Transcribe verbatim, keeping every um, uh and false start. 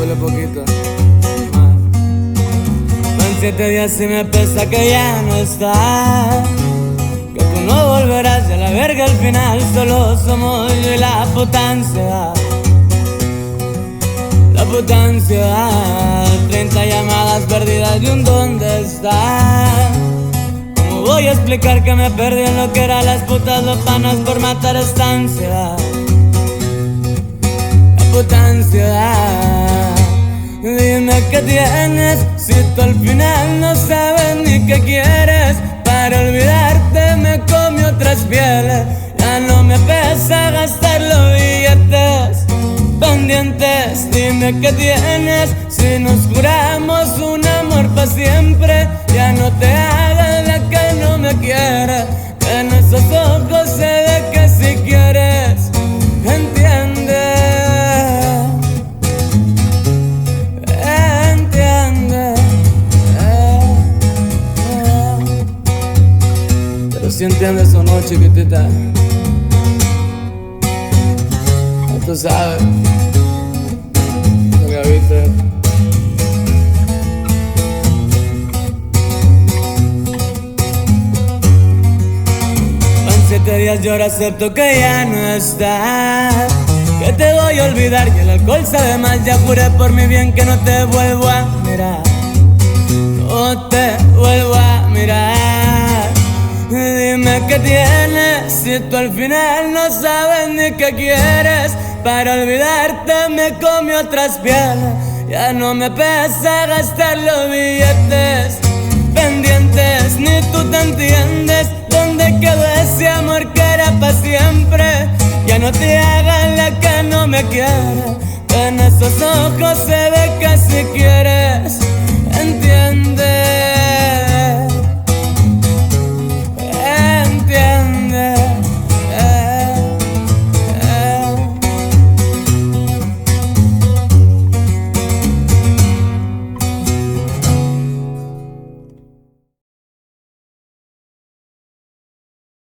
Súbele poquito. Van siete días y me pesa que ya no estás, que tú no volverás y a la verga al final solo somos yo y la puta ansiedad. La puta ansiedad, treinta llamadas perdidas y un ¿dónde estás? ¿Cómo voy a explicar que me perdí en lo que eran las putas los panas por matar esta ansiedad? La puta ansiedad. Dime qué tienes si tú al final no sabes ni qué quieres. Para olvidarte me comí otras pieles. Ya no me pesa gastar los billetes pendientes. Dime qué tienes si nos juramos un amor pa' siempre. Ya no te hagas la que no me quiere. En esos ojos se ve que si quieres entiende. Entiende eh, eh. Pero si entiendes o no, chiquitita, tú sabes lo que viste. Van siete días y ahora acepto que ya no estás, que te voy a olvidar y el alcohol sabe más. Ya juré por mi bien que no te vuelvo a mirar, no te vuelvo a mirar. Dime qué tienes si tú al final no sabes ni qué quieres. Para olvidarte me comí otras pieles. Ya no me pesa gastar los billetes pendientes. Ni tú te entiendes dónde quedó ese amor que era pa' siempre. Ya no te hagas la que no me quiere. En esos ojos se ve que si quieres entiende.